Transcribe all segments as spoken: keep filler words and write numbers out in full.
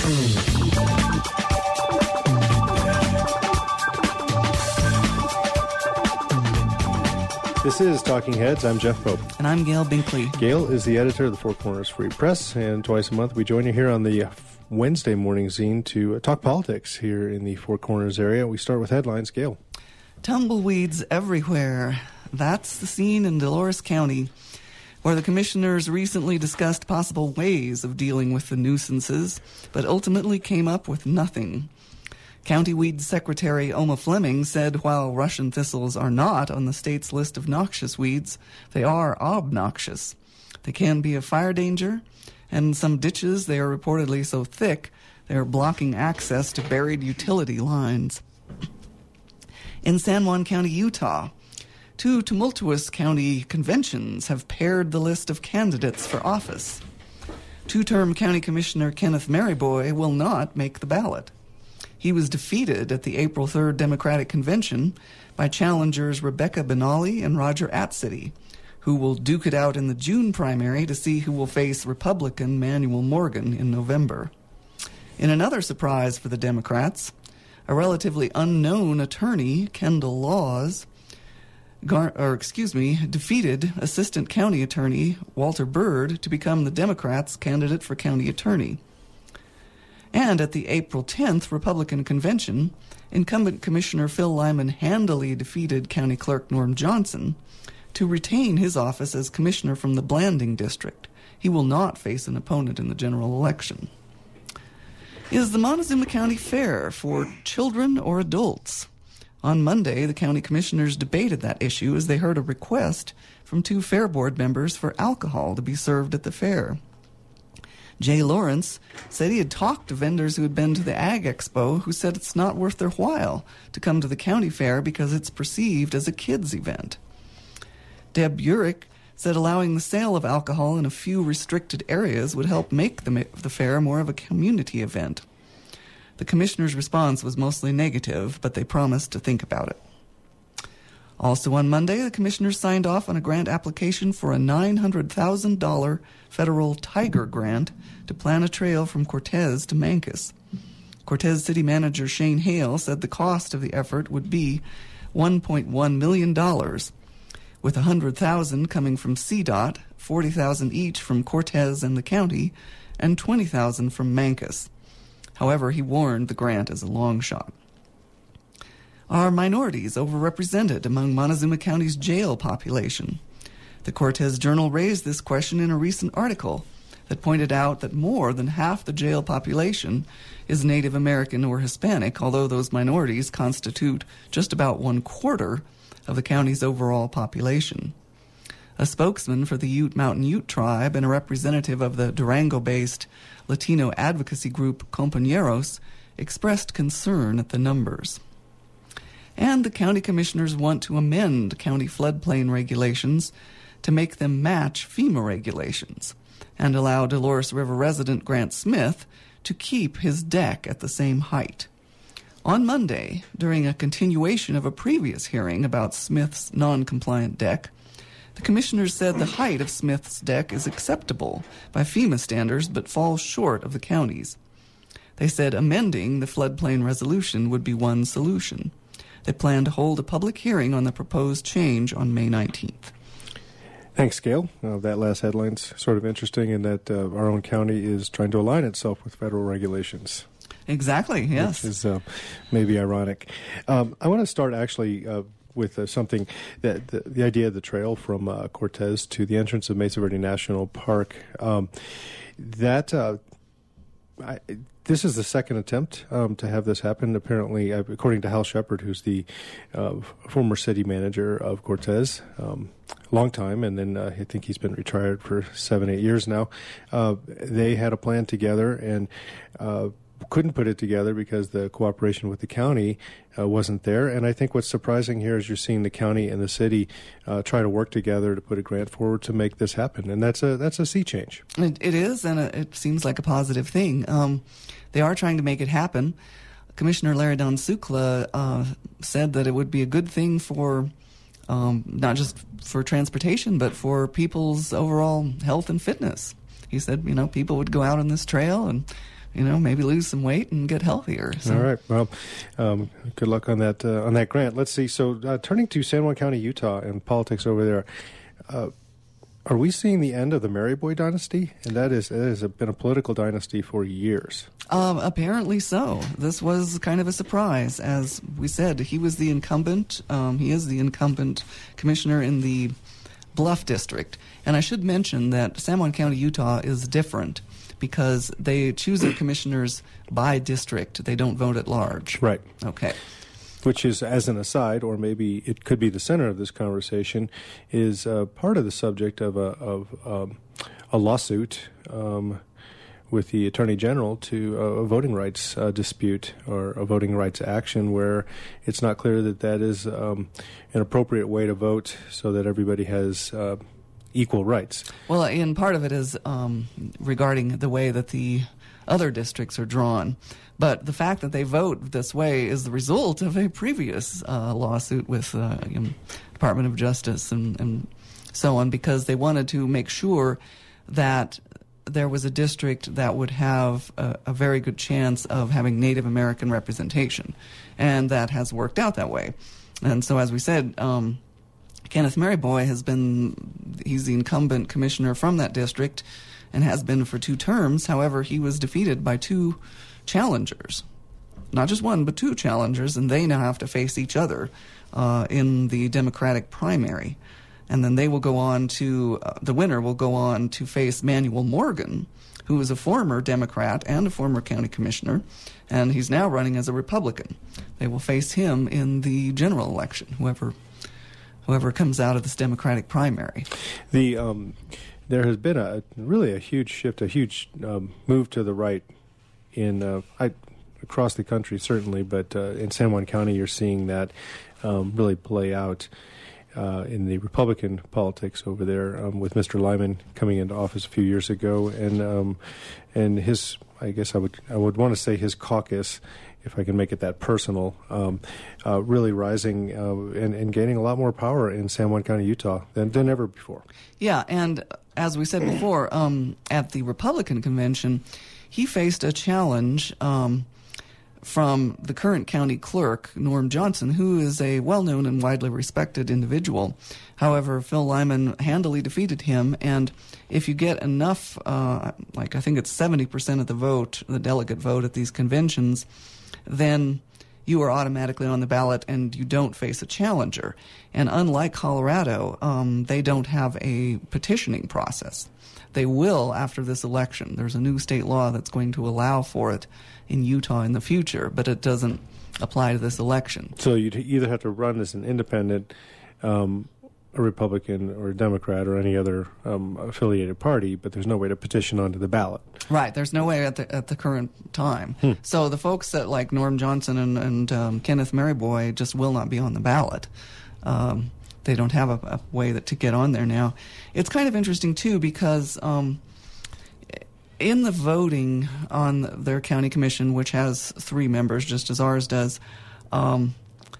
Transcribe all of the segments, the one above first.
This is Talking Heads. I'm Jeff Pope. And I'm Gail Binkley. Gail is the editor of the Four Corners Free Press, and twice a month we join you here on the Wednesday morning zine to talk politics here in the Four Corners area. We start with headlines. Gail. Tumbleweeds everywhere. That's the scene in Dolores County, where the commissioners recently discussed possible ways of dealing with the nuisances, but ultimately came up with nothing. County Weed Secretary Oma Fleming said while Russian thistles are not on the state's list of noxious weeds, they are obnoxious. They can be a fire danger, and in some ditches they are reportedly so thick they are blocking access to buried utility lines. In San Juan County, Utah, two tumultuous county conventions have paired the list of candidates for office. Two-term County Commissioner Kenneth Maryboy will not make the ballot. He was defeated at the April third Democratic Convention by challengers Rebecca Benally and Roger Atcity, who will duke it out in the June primary to see who will face Republican Manuel Morgan in November. In another surprise for the Democrats, a relatively unknown attorney, Kendall Laws, gar- or excuse me, defeated Assistant County Attorney Walter Byrd to become the Democrats' candidate for county attorney. And at the April tenth Republican Convention, incumbent Commissioner Phil Lyman handily defeated County Clerk Norm Johnson to retain his office as commissioner from the Blanding District. He will not face an opponent in the general election. Is the Montezuma County Fair for children or adults? On Monday, the county commissioners debated that issue as they heard a request from two fair board members for alcohol to be served at the fair. Jay Lawrence said he had talked to vendors who had been to the Ag Expo who said it's not worth their while to come to the county fair because it's perceived as a kids' event. Deb Urich said allowing the sale of alcohol in a few restricted areas would help make the, the fair more of a community event. The commissioner's response was mostly negative, but they promised to think about it. Also on Monday, the commissioners signed off on a grant application for a nine hundred thousand dollars federal Tiger grant to plan a trail from Cortez to Mancos. Cortez City Manager Shane Hale said the cost of the effort would be one point one million dollars, with one hundred thousand dollars coming from C DOT, forty thousand dollars each from Cortez and the county, and twenty thousand dollars from Mancos. However, he warned the grant is a long shot. Are minorities overrepresented among Montezuma County's jail population? The Cortez Journal raised this question in a recent article that pointed out that more than half the jail population is Native American or Hispanic, although those minorities constitute just about one quarter of the county's overall population. A spokesman for the Ute Mountain Ute tribe and a representative of the Durango-based Latino advocacy group Compañeros expressed concern at the numbers. And the county commissioners want to amend county floodplain regulations to make them match FEMA regulations and allow Dolores River resident Grant Smith to keep his deck at the same height. On Monday, during a continuation of a previous hearing about Smith's non-compliant deck, the commissioners said the height of Smith's deck is acceptable by FEMA standards but falls short of the county's. They said amending the floodplain resolution would be one solution. They plan to hold a public hearing on the proposed change on May nineteenth. Thanks, Gail. Uh, that last headline's sort of interesting in that uh, our own county is trying to align itself with federal regulations. Exactly, yes. Which is uh, maybe ironic. Um, I want to start actually uh, with uh, something, that the, the idea of the trail from uh, Cortez to the entrance of Mesa Verde National Park. Um, that uh, I, this is the second attempt um, to have this happen. Apparently, uh, according to Hal Shepard, who's the uh, former city manager of Cortez, um, long time, and then uh, I think he's been retired for seven, eight years now. Uh, they had a plan together and uh, couldn't put it together because the cooperation with the county uh, wasn't there. And I think what's surprising here is you're seeing the county and the city uh, try to work together to put a grant forward to make this happen. And that's a that's a sea change. It, it is, and it seems like a positive thing. Um, they are trying to make it happen. Commissioner Larry Don Sukla uh, said that it would be a good thing for um, not just for transportation, but for people's overall health and fitness. He said, you know, people would go out on this trail and you know, maybe lose some weight and get healthier. So. All right. Well, um, good luck on that uh, on that grant. Let's see. So, uh, turning to San Juan County, Utah, and politics over there, uh, are we seeing the end of the Maryboy dynasty? And that is that has been a political dynasty for years. Um, apparently so. This was kind of a surprise. As we said, he was the incumbent. Um, he is the incumbent commissioner in the Bluff District. And I should mention that San Juan County, Utah is different because they choose their commissioners by district. They don't vote at large. Right. Okay. Which is, as an aside, or maybe it could be the center of this conversation, is uh, part of the subject of a, of, um, a lawsuit um, with the Attorney General to uh, a voting rights uh, dispute or a voting rights action where it's not clear that that is um, an appropriate way to vote so that everybody has uh, equal rights. Well, and part of it is um, regarding the way that the other districts are drawn. But the fact that they vote this way is the result of a previous uh, lawsuit with the uh, you know, Department of Justice and, and so on, because they wanted to make sure that there was a district that would have a, a very good chance of having Native American representation. And that has worked out that way. And so, as we said, um, Kenneth Maryboy has been, he's the incumbent commissioner from that district and has been for two terms. However, he was defeated by two challengers, not just one, but two challengers, and they now have to face each other uh, in the Democratic primary. And then they will go on to, uh, the winner will go on to face Manuel Morgan, who is a former Democrat and a former county commissioner, and he's now running as a Republican. They will face him in the general election, whoever whoever comes out of this Democratic primary. The um, there has been a really a huge shift, a huge um, move to the right in uh, I, across the country, certainly, but uh, in San Juan County, you're seeing that um, really play out uh, in the Republican politics over there, um, with Mister Lyman coming into office a few years ago, and um, and his, I guess I would I would want to say his caucus, if I can make it that personal, um, uh, really rising uh, and, and gaining a lot more power in San Juan County, Utah, than, than ever before. Yeah, and as we said before, um, at the Republican convention, he faced a challenge um, from the current county clerk, Norm Johnson, who is a well-known and widely respected individual. However, Phil Lyman handily defeated him, and if you get enough, uh, like I think it's seventy percent of the vote, the delegate vote at these conventions, then you are automatically on the ballot and you don't face a challenger. And unlike Colorado, um, they don't have a petitioning process. They will after this election. There's a new state law that's going to allow for it in Utah in the future, but it doesn't apply to this election. So you'd either have to run as an independent, um, a Republican or a Democrat or any other um, affiliated party, but there's no way to petition onto the ballot. Right. There's no way at the at the current time. Hmm. So the folks that like Norm Johnson and, and um, Kenneth Maryboy just will not be on the ballot. Um, they don't have a, a way that to get on there now. It's kind of interesting, too, because um, in the voting on their county commission, which has three members, just as ours does, um,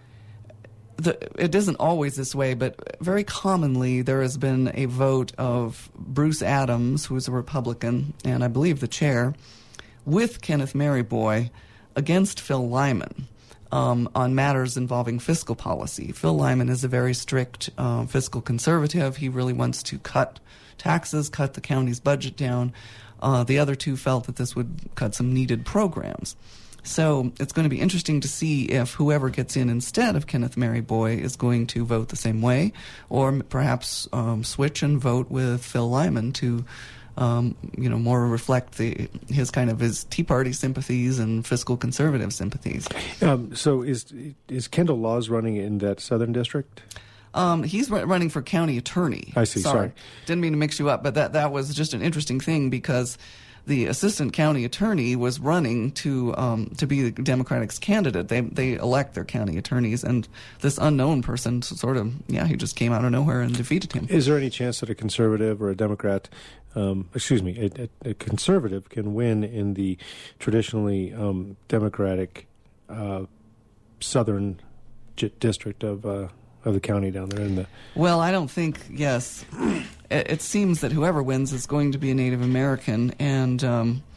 the, it isn't always this way, but very commonly there has been a vote of Bruce Adams, who is a Republican, and I believe the chair, with Kenneth Maryboy against Phil Lyman. Um, on matters involving fiscal policy. Phil Lyman is a very strict uh, fiscal conservative. He really wants to cut taxes, cut the county's budget down. Uh, the other two felt that this would cut some needed programs. So it's going to be interesting to see if whoever gets in instead of Kenneth Maryboy is going to vote the same way, or perhaps um, switch and vote with Phil Lyman to Um, you know, more reflect the his kind of his Tea Party sympathies and fiscal conservative sympathies. Um, so is is Kendall Laws running in that southern district? Um, he's r- running for county attorney. I see. Sorry. Sorry, didn't mean to mix you up, but that that was just an interesting thing because the assistant county attorney was running to um, to be the Democratic's candidate. They they elect their county attorneys, and this unknown person sort of yeah he just came out of nowhere and defeated him. Is there any chance that a conservative or a Democrat, um, excuse me, a, a, a conservative can win in the traditionally um, Democratic uh, southern j- district of uh, of the county down there in the? Well, I don't think yes. It, it seems that whoever wins is going to be a Native American, and um,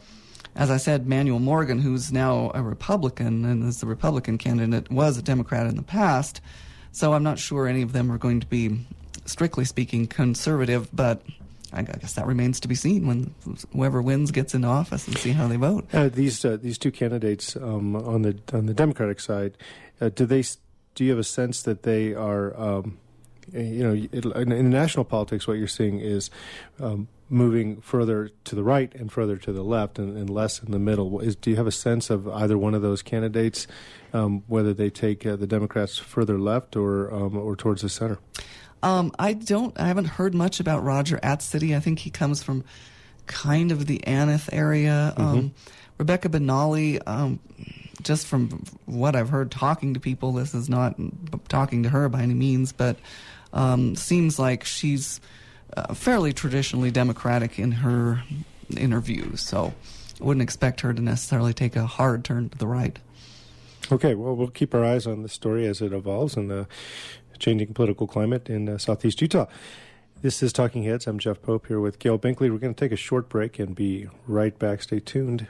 as I said, Manuel Morgan, who's now a Republican and is the Republican candidate, was a Democrat in the past. So I'm not sure any of them are going to be, strictly speaking, conservative, but I guess that remains to be seen when whoever wins gets into office and see how they vote. Uh, these uh, these two candidates um, on the on the Democratic side, uh, do they do you have a sense that they are, um, you know, it, in, in national politics, what you're seeing is um, moving further to the right and further to the left, and, and less in the middle. Is, do you have a sense of either one of those candidates, um, whether they take uh, the Democrats further left or um, or towards the center? Um, I don't. I haven't heard much about Roger Atzity. I think he comes from kind of the Aneth area. Mm-hmm. Um, Rebecca Benally, um, just from what I've heard talking to people, this is not talking to her by any means, but um, seems like she's uh, fairly traditionally Democratic in her in her views. So I wouldn't expect her to necessarily take a hard turn to the right. Okay, well, we'll keep our eyes on the story as it evolves and the changing political climate in uh, Southeast Utah. This is Talking Heads. I'm Jeff Pope here with Gail Binkley. We're going to take a short break and be right back. Stay tuned.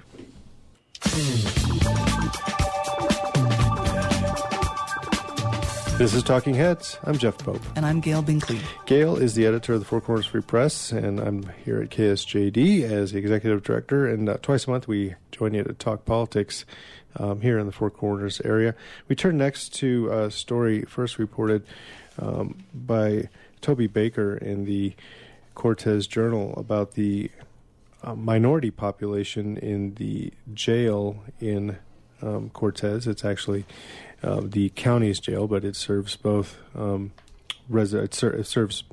This is Talking Heads. I'm Jeff Pope. And I'm Gail Binkley. Gail is the editor of the Four Corners Free Press, and I'm here at K S J D as the executive director. And uh, twice a month we join you to talk politics um, here in the Four Corners area. We turn next to a story first reported um, by Toby Baker in the Cortez Journal about the uh, minority population in the jail in um, Cortez. It's actually uh, the county's jail, but it serves both. Um, res- it, ser- it serves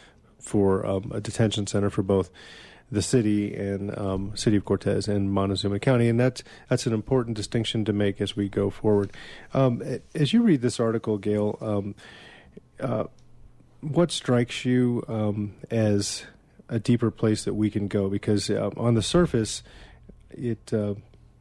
for um, a detention center for both the city and um, city of Cortez and Montezuma County, and that's that's an important distinction to make as we go forward. Um, as you read this article, Gail, um, uh, what strikes you um, as a deeper place that we can go? Because uh, on the surface, it, uh,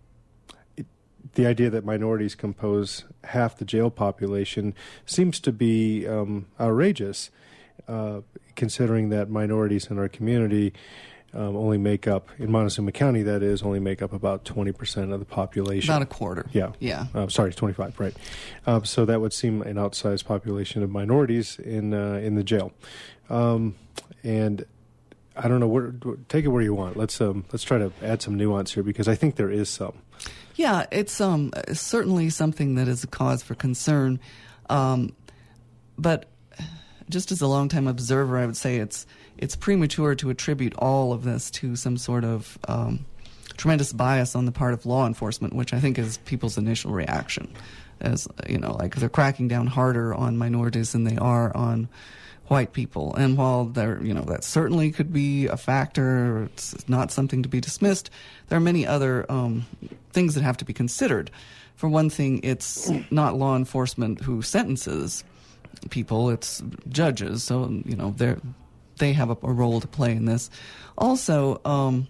it the idea that minorities compose half the jail population seems to be um, outrageous, uh, considering that minorities in our community um, only make up, in Montezuma County, that is, only make up about twenty percent of the population. About a quarter. Yeah. Yeah. Uh, sorry, twenty-five, right. Uh, so that would seem an outsized population of minorities in uh, in the jail. Um, and I don't know, where, take it where you want. Let's um, let's try to add some nuance here, because I think there is some. Yeah, it's um, certainly something that is a cause for concern. Um, but just as a longtime observer, I would say it's it's premature to attribute all of this to some sort of um, tremendous bias on the part of law enforcement, which I think is people's initial reaction. As you know, like they're cracking down harder on minorities than they are on white people. And while there, you know, that certainly could be a factor, it's not something to be dismissed, there are many other um, things that have to be considered. For one thing, it's not law enforcement who sentences people, it's judges. So, you know, they're, they have a, a role to play in this. Also, um,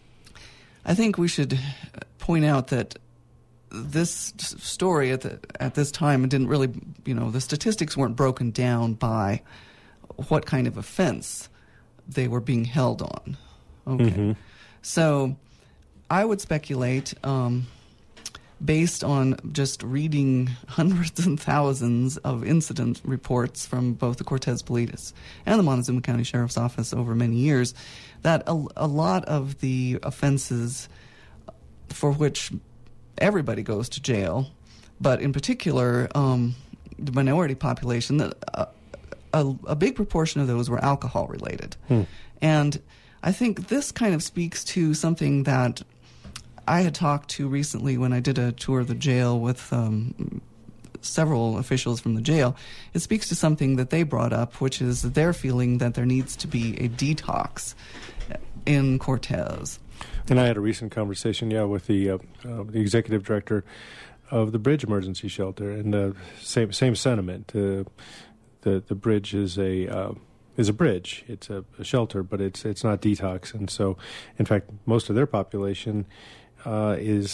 I think we should point out that this story at the, at this time, it didn't really, you know, the statistics weren't broken down by what kind of offense they were being held on. Okay. Mm-hmm. So I would speculate, um, based on just reading hundreds and thousands of incident reports from both the Cortez Police and the Montezuma County Sheriff's Office over many years, that a, a lot of the offenses for which everybody goes to jail, but in particular um, the minority population, that uh, A, a big proportion of those were alcohol related. Hmm. And I think this kind of speaks to something that I had talked to recently when I did a tour of the jail with um, several officials from the jail. It speaks to something that they brought up, which is their feeling that there needs to be a detox in Cortez. And I had a recent conversation, yeah, with the, uh, uh, the executive director of the Bridge Emergency Shelter, and uh, same same sentiment. Uh, The the bridge is a uh, is a bridge. It's a, a shelter, but it's it's not detox. And so, in fact, most of their population uh, is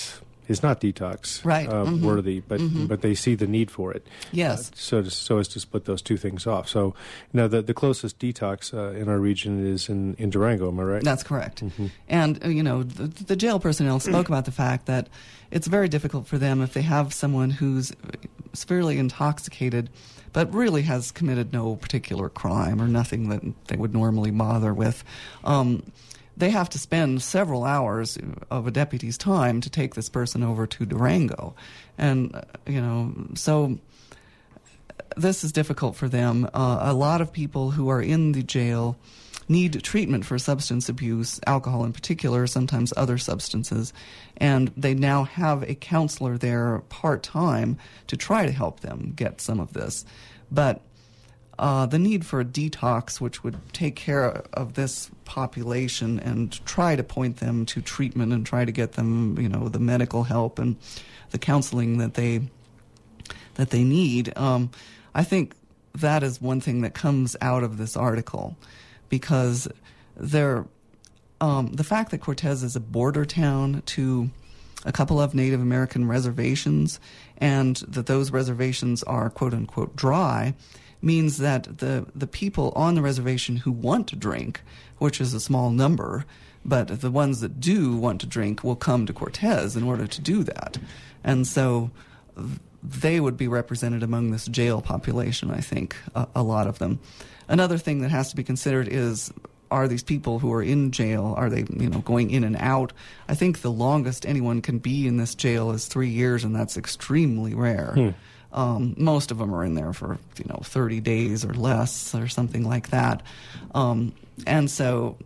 is not detox right. uh, mm-hmm. worthy, but mm-hmm. but they see the need for it. Yes. Uh, so to, so as to split those two things off. So now the the closest detox uh, in our region is in, in Durango. Am I right? That's correct. Mm-hmm. And uh, you know the, the jail personnel spoke about the fact that it's very difficult for them if they have someone who's severely intoxicated, but really has committed no particular crime or nothing that they would normally bother with. Um, They have to spend several hours of a deputy's time to take this person over to Durango. And, uh, you know, so this is difficult for them. Uh, a lot of people who are in the jail need treatment for substance abuse, alcohol in particular, sometimes other substances. And they now have a counselor there part-time to try to help them get some of this. But Uh, the need for a detox, which would take care of this population and try to point them to treatment and try to get them, you know, the medical help and the counseling that they that they need. Um, I think that is one thing that comes out of this article, because there, um, the fact that Cortez is a border town to a couple of Native American reservations, and that those reservations are quote unquote dry, means that the, the people on the reservation who want to drink, which is a small number, but the ones that do want to drink will come to Cortez in order to do that. And so they would be represented among this jail population, I think, a, a lot of them. Another thing that has to be considered is, are these people who are in jail, are they, you know, going in and out? I think the longest anyone can be in this jail is three years, and that's extremely rare. Hmm. Um, most of them are in there for, you know, thirty days or less or something like that. Um, and so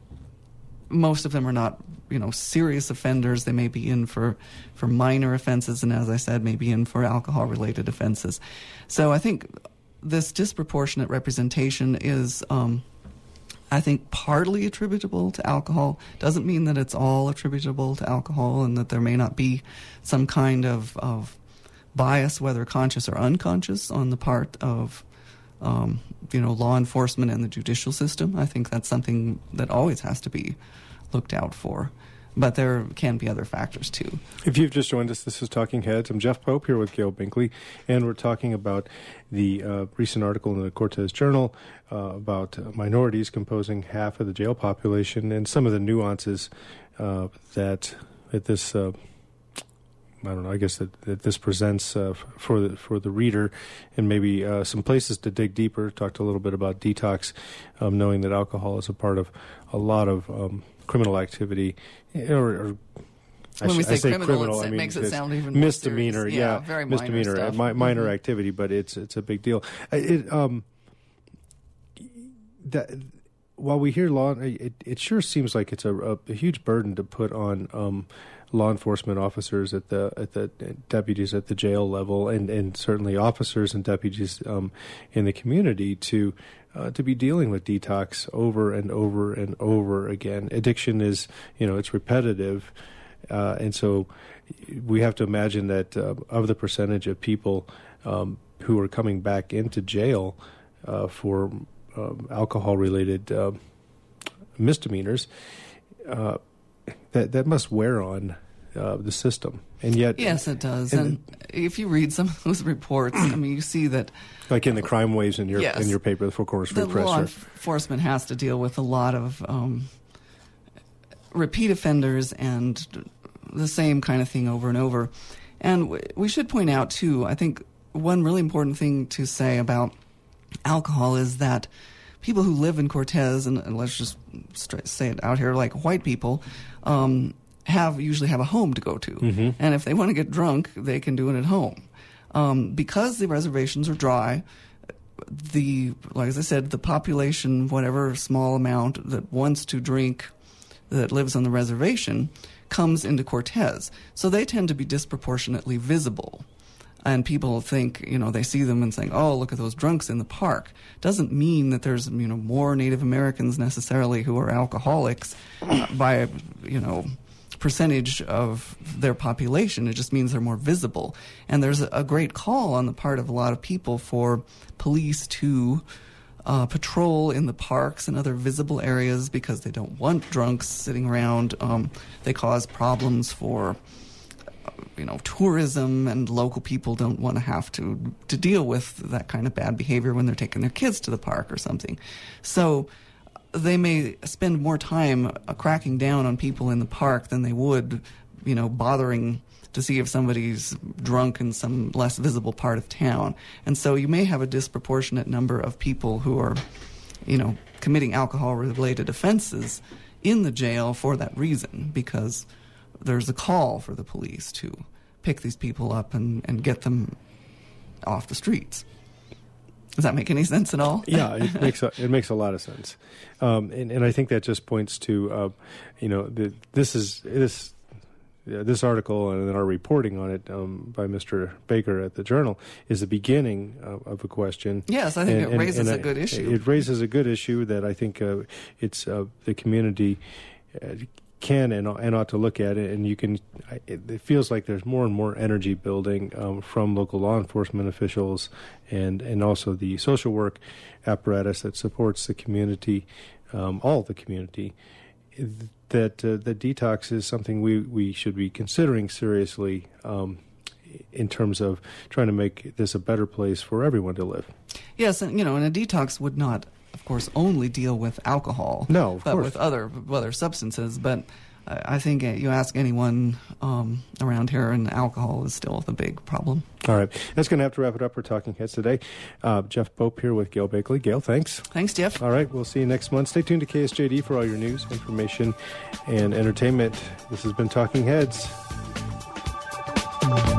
most of them are not, you know, serious offenders. They may be in for, for minor offenses, and as I said, may be in for alcohol-related offenses. So I think this disproportionate representation is, um, I think, partly attributable to alcohol. Doesn't mean that it's all attributable to alcohol, and that there may not be some kind of, of bias, whether conscious or unconscious, on the part of, um, you know, law enforcement and the judicial system. I think that's something that always has to be looked out for. But there can be other factors, too. If you've just joined us, this is Talking Heads. I'm Jeff Pope here with Gail Binkley, and we're talking about the uh, recent article in the Cortez Journal uh, about uh, minorities composing half of the jail population, and some of the nuances uh, that, that this... Uh, I don't know. I guess that, that this presents uh, for the for the reader, and maybe uh, some places to dig deeper. Talked a little bit about detox, um, knowing that alcohol is a part of a lot of um, criminal activity. Or, or when I we sh- say, I say criminal, criminal, it I mean, makes it sound even more misdemeanor. serious. Yeah, yeah, very misdemeanor, minor, stuff. Mi- minor mm-hmm. activity, but it's it's a big deal. It um that. While we hear law, it, it sure seems like it's a, a, a huge burden to put on um, law enforcement officers at the at the deputies at the jail level, and, and certainly officers and deputies um, in the community to uh, to be dealing with detox over and over and over again. Addiction is, you know, it's repetitive, uh, and so we have to imagine that uh, of the percentage of people um, who are coming back into jail uh, for Uh, alcohol-related uh, misdemeanors, uh, that that must wear on uh, the system, and yet yes, it does. And, and if you read some of those reports, I mean, you see that, like in the crime waves in your yes, in your paper, the Four Corners Free the Press, law or, enforcement has to deal with a lot of um, repeat offenders and the same kind of thing over and over. And w- we should point out too, I think one really important thing to say about alcohol is that people who live in Cortez, and, and let's just straight say it out here, like white people, um, have usually have a home to go to. Mm-hmm. And if they want to get drunk, they can do it at home. Um, because the reservations are dry, the, like as I said, the population, whatever small amount that wants to drink that lives on the reservation, comes into Cortez. So they tend to be disproportionately visible. And people think, you know, they see them and saying, oh, look at those drunks in the park. Doesn't mean that there's, you know, more Native Americans necessarily who are alcoholics uh, by, you know, percentage of their population. It just means they're more visible. And there's a, a great call on the part of a lot of people for police to uh, patrol in the parks and other visible areas because they don't want drunks sitting around. Um, they cause problems for you know, tourism, and local people don't want to have to to deal with that kind of bad behavior when they're taking their kids to the park or something. So they may spend more time uh, cracking down on people in the park than they would, you know, bothering to see if somebody's drunk in some less visible part of town. And so you may have a disproportionate number of people who are, you know, committing alcohol-related offenses in the jail for that reason, because there's a call for the police to pick these people up and, and get them off the streets. Does that make any sense at all? Yeah, it makes a, it makes a lot of sense, um, and and I think that just points to, uh, you know, the, this is this. Yeah, this article and then our reporting on it um, by Mister Baker at the Journal is the beginning of, of a question. Yes, I think and, it raises and, and a good issue. It raises a good issue that I think uh, it's uh, the community uh, can and, and ought to look at it. And you can. It, it feels like there's more and more energy building um, from local law enforcement officials and and also the social work apparatus that supports the community, um, all the community. That uh, the detox is something we, we should be considering seriously um, in terms of trying to make this a better place for everyone to live. Yes, and you know, and a detox would not, of course, only deal with alcohol. No, of but course. with other other substances. But I, I think you ask anyone um, around here, and alcohol is still the big problem. All right, that's going to have to wrap it up for Talking Heads today. Uh, Jeff Pope here with Gail Bakley. Gail, thanks. Thanks, Jeff. All right, we'll see you next month. Stay tuned to K S J D for all your news, information, and entertainment. This has been Talking Heads.